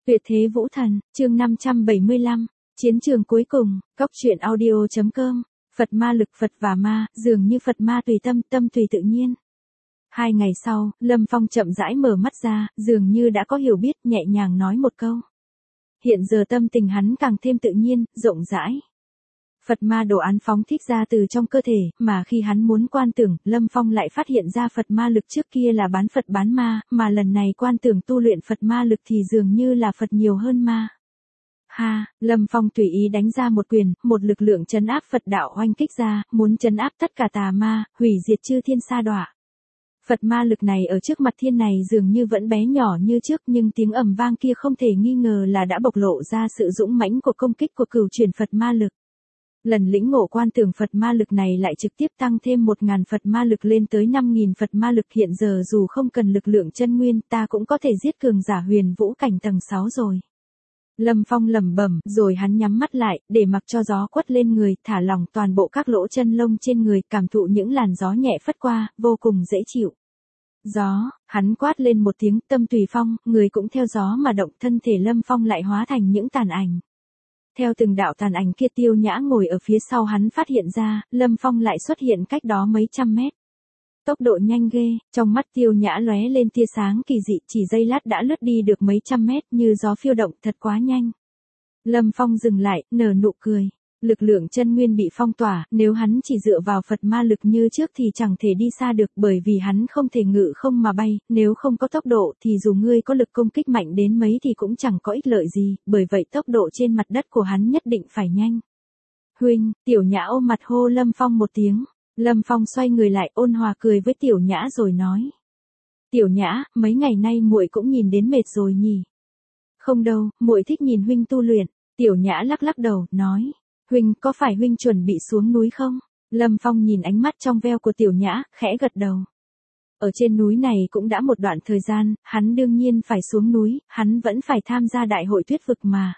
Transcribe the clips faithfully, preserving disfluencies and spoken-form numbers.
Tuyệt thế vũ thần, chương năm trăm bảy mươi lăm, chiến trường cuối cùng, Cốc truyện audio chấm com, Phật ma lực Phật và ma, dường như Phật ma tùy tâm, tâm tùy tự nhiên. Hai ngày sau, Lâm Phong chậm rãi mở mắt ra, dường như đã có hiểu biết, nhẹ nhàng nói một câu. Hiện giờ tâm tình hắn càng thêm tự nhiên, rộng rãi. Phật ma đồ án phóng thích ra từ trong cơ thể, mà khi hắn muốn quan tưởng, Lâm Phong lại phát hiện ra Phật ma lực trước kia là bán Phật bán ma, mà lần này quan tưởng tu luyện Phật ma lực thì dường như là Phật nhiều hơn ma. Ha, Lâm Phong tùy ý đánh ra một quyền, một lực lượng trấn áp Phật đạo oanh kích ra, muốn trấn áp tất cả tà ma, hủy diệt chư thiên sa đọa. Phật ma lực này ở trước mặt thiên này dường như vẫn bé nhỏ như trước, nhưng tiếng ầm vang kia không thể nghi ngờ là đã bộc lộ ra sự dũng mãnh của công kích của cửu truyền Phật ma lực. Lần lĩnh ngộ quan tưởng Phật ma lực này lại trực tiếp tăng thêm một ngàn Phật ma lực lên tới năm nghìn Phật ma lực, hiện giờ dù không cần lực lượng chân nguyên ta cũng có thể giết cường giả huyền vũ cảnh tầng sáu rồi. Lâm Phong lẩm bẩm, rồi hắn nhắm mắt lại, để mặc cho gió quất lên người, thả lỏng toàn bộ các lỗ chân lông trên người, cảm thụ những làn gió nhẹ phất qua, vô cùng dễ chịu. Gió, hắn quát lên một tiếng, tâm tùy phong, người cũng theo gió mà động, thân thể Lâm Phong lại hóa thành những tàn ảnh. Theo từng đạo tàn ảnh kia, Tiêu Nhã ngồi ở phía sau hắn phát hiện ra, Lâm Phong lại xuất hiện cách đó mấy trăm mét. Tốc độ nhanh ghê, trong mắt Tiêu Nhã lóe lên tia sáng kỳ dị, chỉ giây lát đã lướt đi được mấy trăm mét, như gió phiêu động, thật quá nhanh. Lâm Phong dừng lại, nở nụ cười. Lực lượng chân nguyên bị phong tỏa, nếu hắn chỉ dựa vào Phật ma lực như trước thì chẳng thể đi xa được, bởi vì hắn không thể ngự không mà bay, nếu không có tốc độ thì dù ngươi có lực công kích mạnh đến mấy thì cũng chẳng có ích lợi gì, bởi vậy tốc độ trên mặt đất của hắn nhất định phải nhanh. Huynh, Tiểu Nhã ôm mặt hô Lâm Phong một tiếng. Lâm Phong xoay người lại, ôn hòa cười với Tiểu Nhã rồi nói. Tiểu Nhã, mấy ngày nay muội cũng nhìn đến mệt rồi nhỉ? Không đâu, muội thích nhìn huynh tu luyện. Tiểu Nhã lắc lắc đầu, nói. Huynh, có phải huynh chuẩn bị xuống núi không? Lâm Phong nhìn ánh mắt trong veo của Tiểu Nhã, khẽ gật đầu. Ở trên núi này cũng đã một đoạn thời gian, hắn đương nhiên phải xuống núi, hắn vẫn phải tham gia đại hội thuyết vực mà.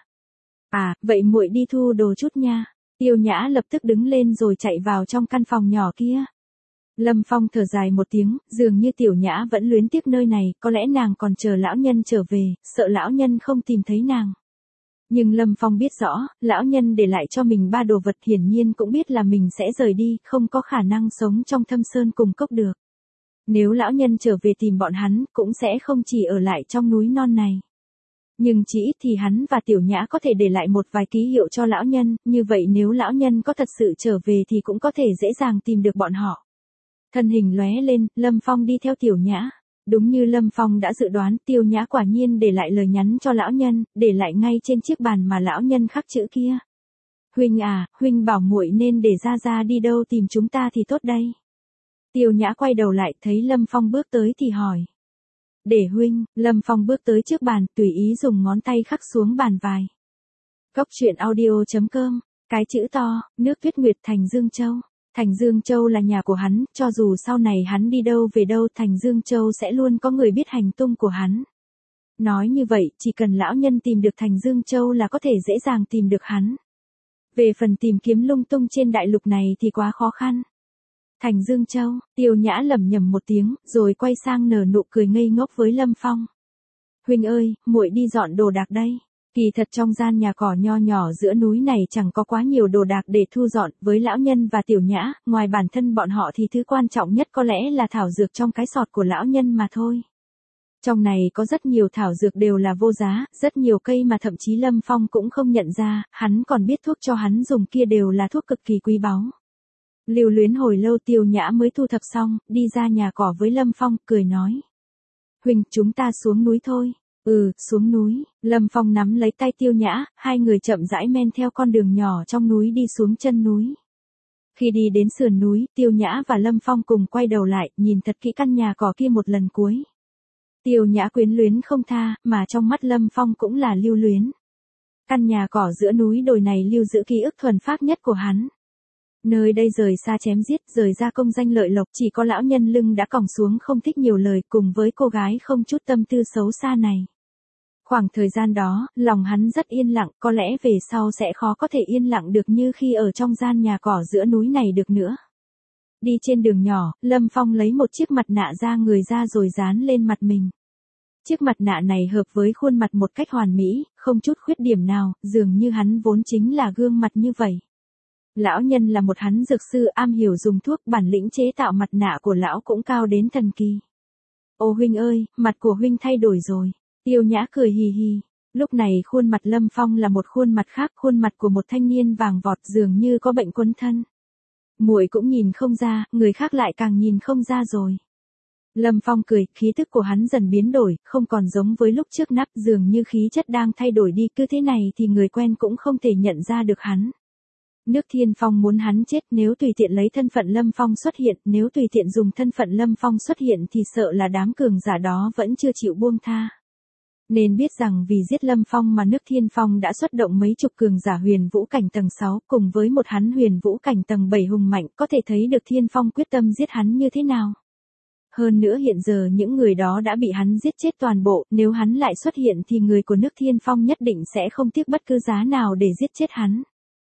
À, vậy muội đi thu đồ chút nha. Tiêu Nhã lập tức đứng lên rồi chạy vào trong căn phòng nhỏ kia. Lâm Phong thở dài một tiếng, dường như Tiểu Nhã vẫn luyến tiếc nơi này, có lẽ nàng còn chờ lão nhân trở về, sợ lão nhân không tìm thấy nàng. Nhưng Lâm Phong biết rõ, lão nhân để lại cho mình ba đồ vật, hiển nhiên cũng biết là mình sẽ rời đi, không có khả năng sống trong thâm sơn cùng cốc được. Nếu lão nhân trở về tìm bọn hắn, cũng sẽ không chỉ ở lại trong núi non này. Nhưng chỉ ít thì hắn và Tiểu Nhã có thể để lại một vài ký hiệu cho lão nhân, như vậy nếu lão nhân có thật sự trở về thì cũng có thể dễ dàng tìm được bọn họ. Thân hình lóe lên, Lâm Phong đi theo Tiểu Nhã. Đúng như Lâm Phong đã dự đoán, Tiêu Nhã quả nhiên để lại lời nhắn cho lão nhân, để lại ngay trên chiếc bàn mà lão nhân khắc chữ kia. Huynh à, huynh bảo muội nên để Gia Gia đi đâu tìm chúng ta thì tốt đây. Tiêu Nhã quay đầu lại, thấy Lâm Phong bước tới thì hỏi. Để huynh. Lâm Phong bước tới trước bàn, tùy ý dùng ngón tay khắc xuống bàn vài. Cốc truyện audio chấm com, cái chữ to, nước Tuyết Nguyệt Thành Dương Châu. Thành Dương Châu là nhà của hắn, cho dù sau này hắn đi đâu về đâu, Thành Dương Châu sẽ luôn có người biết hành tung của hắn. Nói như vậy, chỉ cần lão nhân tìm được Thành Dương Châu là có thể dễ dàng tìm được hắn. Về phần tìm kiếm lung tung trên đại lục này thì quá khó khăn. Thành Dương Châu, Tiêu Nhã lẩm nhẩm một tiếng, rồi quay sang nở nụ cười ngây ngốc với Lâm Phong. Huynh ơi, muội đi dọn đồ đạc đây. Kỳ thật trong gian nhà cỏ nho nhỏ giữa núi này chẳng có quá nhiều đồ đạc để thu dọn, với lão nhân và Tiểu Nhã, ngoài bản thân bọn họ thì thứ quan trọng nhất có lẽ là thảo dược trong cái sọt của lão nhân mà thôi. Trong này có rất nhiều thảo dược đều là vô giá, rất nhiều cây mà thậm chí Lâm Phong cũng không nhận ra, hắn còn biết thuốc cho hắn dùng kia đều là thuốc cực kỳ quý báu. Lưu luyến hồi lâu Tiêu Nhã mới thu thập xong, đi ra nhà cỏ với Lâm Phong, cười nói. Huynh, chúng ta xuống núi thôi. Ừ, xuống núi. Lâm Phong nắm lấy tay Tiêu Nhã, hai người chậm rãi men theo con đường nhỏ trong núi đi xuống chân núi. Khi đi đến sườn núi, Tiêu Nhã và Lâm Phong cùng quay đầu lại, nhìn thật kỹ căn nhà cỏ kia một lần cuối. Tiêu Nhã quyến luyến không tha, mà trong mắt Lâm Phong cũng là lưu luyến. Căn nhà cỏ giữa núi đồi này lưu giữ ký ức thuần phác nhất của hắn. Nơi đây rời xa chém giết, rời ra công danh lợi lộc, chỉ có lão nhân lưng đã còng xuống không thích nhiều lời, cùng với cô gái không chút tâm tư xấu xa này. Khoảng thời gian đó, lòng hắn rất yên lặng, có lẽ về sau sẽ khó có thể yên lặng được như khi ở trong gian nhà cỏ giữa núi này được nữa. Đi trên đường nhỏ, Lâm Phong lấy một chiếc mặt nạ da người ra rồi dán lên mặt mình. Chiếc mặt nạ này hợp với khuôn mặt một cách hoàn mỹ, không chút khuyết điểm nào, dường như hắn vốn chính là gương mặt như vậy. Lão nhân là một hắn dược sư am hiểu dùng thuốc, bản lĩnh chế tạo mặt nạ của lão cũng cao đến thần kỳ. Ô huynh ơi, mặt của huynh thay đổi rồi. Tiêu Nhã cười hì hì. Lúc này khuôn mặt Lâm Phong là một khuôn mặt khác, khuôn mặt của một thanh niên vàng vọt dường như có bệnh quấn thân. Muội cũng nhìn không ra, người khác lại càng nhìn không ra rồi. Lâm Phong cười, khí tức của hắn dần biến đổi, không còn giống với lúc trước nắp, dường như khí chất đang thay đổi đi, cứ thế này thì người quen cũng không thể nhận ra được hắn. Nước Thiên Phong muốn hắn chết, nếu tùy tiện lấy thân phận Lâm Phong xuất hiện, nếu tùy tiện dùng thân phận Lâm Phong xuất hiện thì sợ là đám cường giả đó vẫn chưa chịu buông tha. Nên biết rằng vì giết Lâm Phong mà nước Thiên Phong đã xuất động mấy chục cường giả huyền vũ cảnh tầng sáu, cùng với một hắn huyền vũ cảnh tầng bảy hùng mạnh, có thể thấy được Thiên Phong quyết tâm giết hắn như thế nào. Hơn nữa hiện giờ những người đó đã bị hắn giết chết toàn bộ, nếu hắn lại xuất hiện thì người của nước Thiên Phong nhất định sẽ không tiếc bất cứ giá nào để giết chết hắn.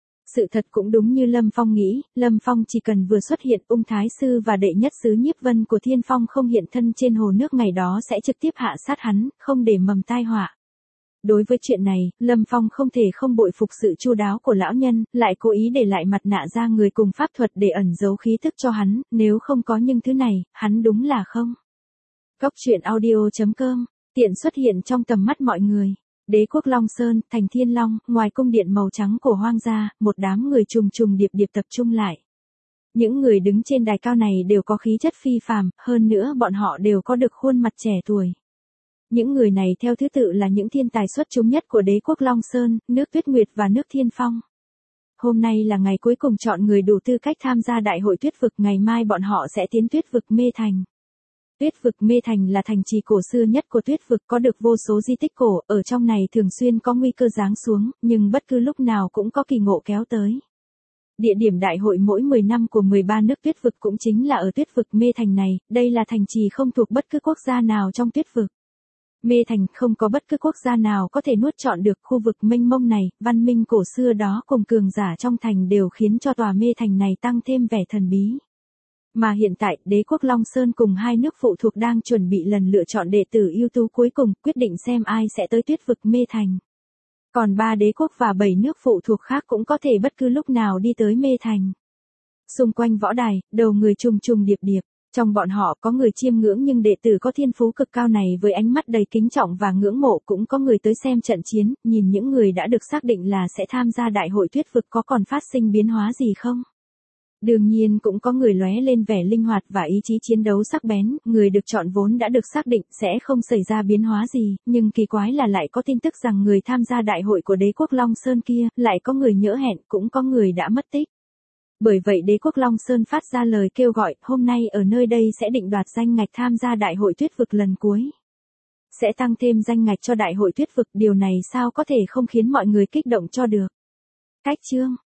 Sự thật cũng đúng như Lâm Phong nghĩ, Lâm Phong chỉ cần vừa xuất hiện, Ung Thái Sư và đệ nhất sứ Nhiếp Vân của Thiên Phong không hiện thân trên hồ nước ngày đó sẽ trực tiếp hạ sát hắn, không để mầm tai họa. Đối với chuyện này, Lâm Phong không thể không bội phục sự chu đáo của lão nhân, lại cố ý để lại mặt nạ ra người cùng pháp thuật để ẩn giấu khí tức cho hắn, nếu không có những thứ này, hắn đúng là không. Góc truyện audio chấm com, tiện xuất hiện trong tầm mắt mọi người. Đế quốc Long Sơn, thành Thiên Long, ngoài cung điện màu trắng của hoang gia, một đám người trùng trùng điệp điệp tập trung lại. Những người đứng trên đài cao này đều có khí chất phi phàm, hơn nữa bọn họ đều có được khuôn mặt trẻ tuổi. Những người này theo thứ tự là những thiên tài xuất chúng nhất của đế quốc Long Sơn, nước Tuyết Nguyệt và nước Thiên Phong. Hôm nay là ngày cuối cùng chọn người đủ tư cách tham gia đại hội tuyết vực, ngày mai bọn họ sẽ tiến tuyết vực Mê Thành. Tuyết vực Mê Thành là thành trì cổ xưa nhất của tuyết vực, có được vô số di tích cổ, ở trong này thường xuyên có nguy cơ giáng xuống, nhưng bất cứ lúc nào cũng có kỳ ngộ kéo tới. Địa điểm đại hội mỗi mười năm của mười ba nước tuyết vực cũng chính là ở tuyết vực Mê Thành này, đây là thành trì không thuộc bất cứ quốc gia nào trong tuyết vực. Mê Thành không có bất cứ quốc gia nào có thể nuốt trọn được khu vực mênh mông này, văn minh cổ xưa đó cùng cường giả trong thành đều khiến cho tòa Mê Thành này tăng thêm vẻ thần bí. Mà hiện tại, đế quốc Long Sơn cùng hai nước phụ thuộc đang chuẩn bị lần lựa chọn đệ tử ưu tú cuối cùng, quyết định xem ai sẽ tới tuyết vực Mê Thành. Còn ba đế quốc và bảy nước phụ thuộc khác cũng có thể bất cứ lúc nào đi tới Mê Thành. Xung quanh võ đài, đầu người trùng trùng điệp điệp. Trong bọn họ có người chiêm ngưỡng nhưng đệ tử có thiên phú cực cao này với ánh mắt đầy kính trọng và ngưỡng mộ, cũng có người tới xem trận chiến, nhìn những người đã được xác định là sẽ tham gia đại hội tuyết vực có còn phát sinh biến hóa gì không. Đương nhiên cũng có người lóe lên vẻ linh hoạt và ý chí chiến đấu sắc bén, người được chọn vốn đã được xác định sẽ không xảy ra biến hóa gì, nhưng kỳ quái là lại có tin tức rằng người tham gia đại hội của đế quốc Long Sơn kia, lại có người nhỡ hẹn, cũng có người đã mất tích. Bởi vậy đế quốc Long Sơn phát ra lời kêu gọi, hôm nay ở nơi đây sẽ định đoạt danh ngạch tham gia đại hội tuyết vực lần cuối. Sẽ tăng thêm danh ngạch cho đại hội tuyết vực, điều này sao có thể không khiến mọi người kích động cho được. Cách chương